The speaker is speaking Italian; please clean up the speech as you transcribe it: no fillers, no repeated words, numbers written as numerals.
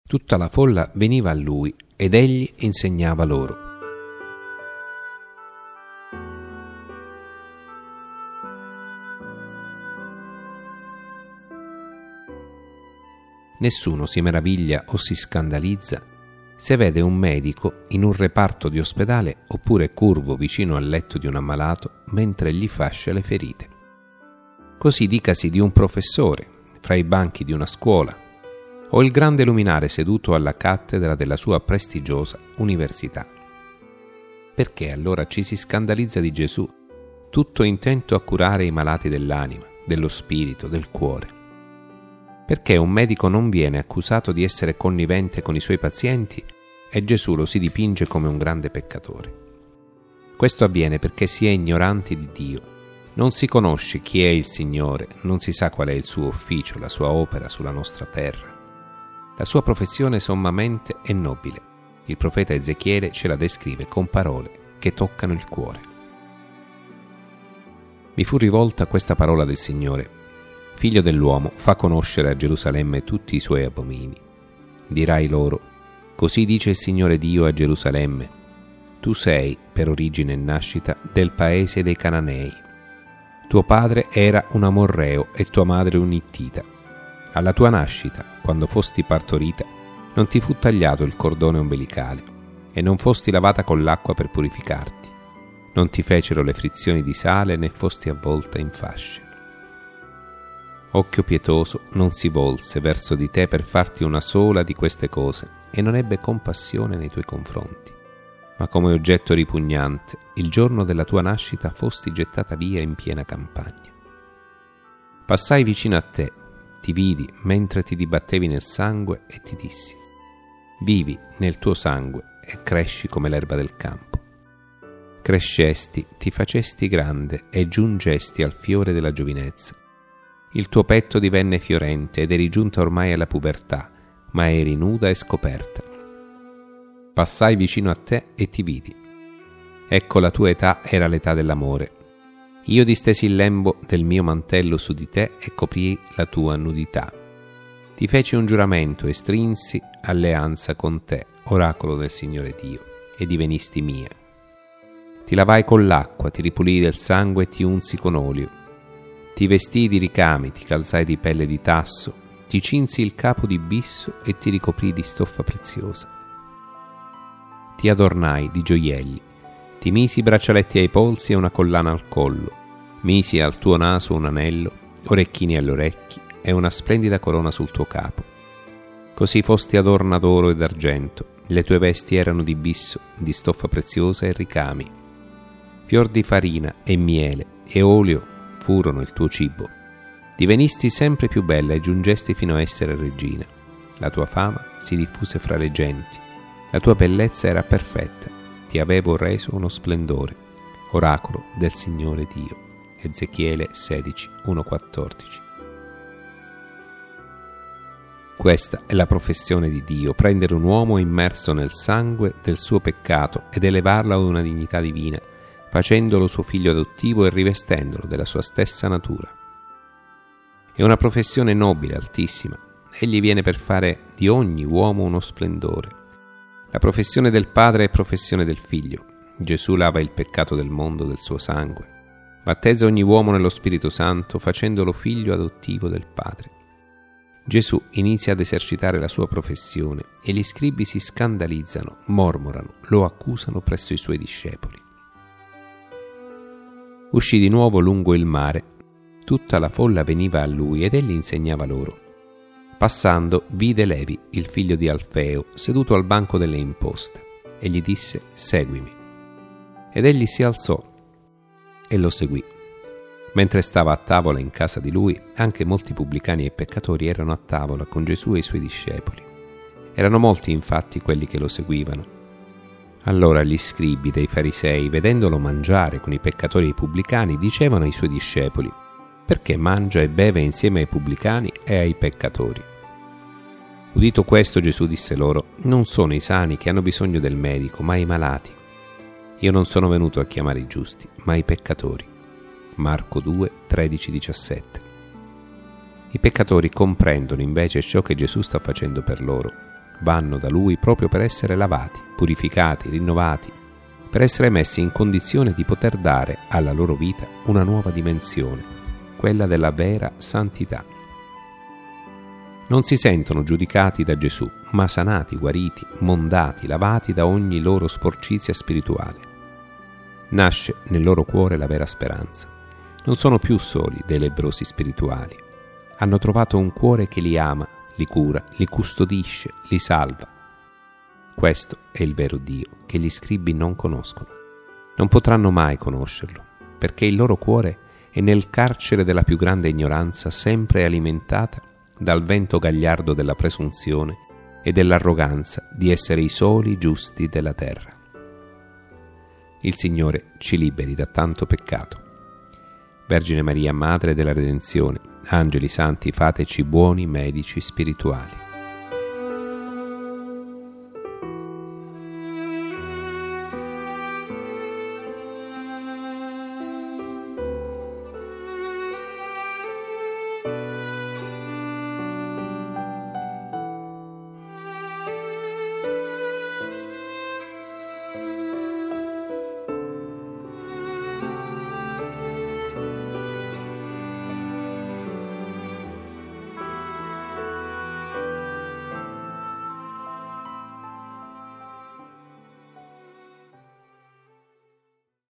Tutta la folla veniva a lui ed egli insegnava loro. Nessuno si meraviglia o si scandalizza se vede un medico in un reparto di ospedale oppure curvo vicino al letto di un ammalato mentre gli fascia le ferite. Così dicasi di un professore fra i banchi di una scuola o il grande luminare seduto alla cattedra della sua prestigiosa università. Perché allora ci si scandalizza di Gesù, tutto intento a curare i malati dell'anima, dello spirito, del cuore? Perché un medico non viene accusato di essere connivente con i suoi pazienti e Gesù lo si dipinge come un grande peccatore? Questo avviene perché si è ignoranti di Dio, non si conosce chi è il Signore, non si sa qual è il suo ufficio, la sua opera sulla nostra terra. La sua professione sommamente è nobile. Il profeta Ezechiele ce la descrive con parole che toccano il cuore. Mi fu rivolta questa parola del Signore: Figlio dell'uomo, fa conoscere a Gerusalemme tutti i suoi abomini. Dirai loro: così dice il Signore Dio a Gerusalemme: tu sei, per origine e nascita, del paese dei Cananei. Tuo padre era un Amorreo e tua madre un Ittita. Alla tua nascita, quando fosti partorita, non ti fu tagliato il cordone ombelicale e non fosti lavata con l'acqua per purificarti. Non ti fecero le frizioni di sale né fosti avvolta in fasce. Occhio pietoso non si volse verso di te per farti una sola di queste cose e non ebbe compassione nei tuoi confronti. Ma come oggetto ripugnante, il giorno della tua nascita fosti gettata via in piena campagna. Passai vicino a te, ti vidi mentre ti dibattevi nel sangue e ti dissi: vivi nel tuo sangue e cresci come l'erba del campo. Crescesti, ti facesti grande e giungesti al fiore della giovinezza. Il tuo petto divenne fiorente ed eri giunta ormai alla pubertà, ma eri nuda e scoperta. Passai vicino a te e ti vidi. Ecco, la tua età era l'età dell'amore. Io distesi il lembo del mio mantello su di te e coprii la tua nudità. Ti feci un giuramento e strinsi alleanza con te, oracolo del Signore Dio, e divenisti mia. Ti lavai con l'acqua, ti ripulii del sangue e ti unsi con olio. Ti vestii di ricami, ti calzai di pelle di tasso, ti cinsi il capo di bisso e ti ricoprii di stoffa preziosa. Ti adornai di gioielli, ti misi braccialetti ai polsi e una collana al collo, misi al tuo naso un anello, orecchini agli orecchi e una splendida corona sul tuo capo. Così fosti adorna d'oro e d'argento, le tue vesti erano di bisso, di stoffa preziosa e ricami. Fior di farina e miele e olio furono il tuo cibo. Divenisti sempre più bella e giungesti fino a essere regina. La tua fama si diffuse fra le genti, la tua bellezza era perfetta. Ti avevo reso uno splendore, oracolo del Signore Dio. Ezechiele 16, 1-14. Questa è la professione di Dio: prendere un uomo immerso nel sangue del suo peccato ed elevarlo ad una dignità divina, facendolo suo figlio adottivo e rivestendolo della sua stessa natura. È una professione nobile, altissima. Egli viene per fare di ogni uomo uno splendore. La professione del Padre è professione del Figlio. Gesù lava il peccato del mondo del suo sangue. Battezza ogni uomo nello Spirito Santo, facendolo figlio adottivo del Padre. Gesù inizia ad esercitare la sua professione e gli scribi si scandalizzano, mormorano, lo accusano presso i suoi discepoli. Uscì di nuovo lungo il mare. Tutta la folla veniva a lui ed egli insegnava loro. Passando vide Levi, il figlio di Alfeo, seduto al banco delle imposte, e gli disse: seguimi. Ed egli si alzò e lo seguì. Mentre stava a tavola in casa di lui, anche molti pubblicani e peccatori erano a tavola con Gesù e i suoi discepoli. Erano molti infatti quelli che lo seguivano. Allora gli scribi dei farisei, vedendolo mangiare con i peccatori e i pubblicani, dicevano ai suoi discepoli: perché mangia e beve insieme ai pubblicani e ai peccatori? Udito questo, Gesù disse loro: non sono i sani che hanno bisogno del medico, ma i malati. Io non sono venuto a chiamare i giusti, ma i peccatori. Marco 2, 13-17. I peccatori comprendono invece ciò che Gesù sta facendo per loro. vanno da Lui proprio per essere lavati, purificati, rinnovati, per essere messi in condizione di poter dare alla loro vita una nuova dimensione, quella della vera santità. Non si sentono giudicati da Gesù, ma sanati, guariti, mondati, lavati da ogni loro sporcizia spirituale. Nasce nel loro cuore la vera speranza. Non sono più soli dei lebbrosi spirituali. Hanno trovato un cuore che li ama, li cura, li custodisce, li salva. Questo è il vero Dio che gli scribi non conoscono. Non potranno mai conoscerlo, perché il loro cuore è nel carcere della più grande ignoranza, sempre alimentata dal vento gagliardo della presunzione e dell'arroganza di essere i soli giusti della terra. Il Signore ci liberi da tanto peccato. Vergine Maria, Madre della Redenzione, angeli santi, fateci buoni medici spirituali.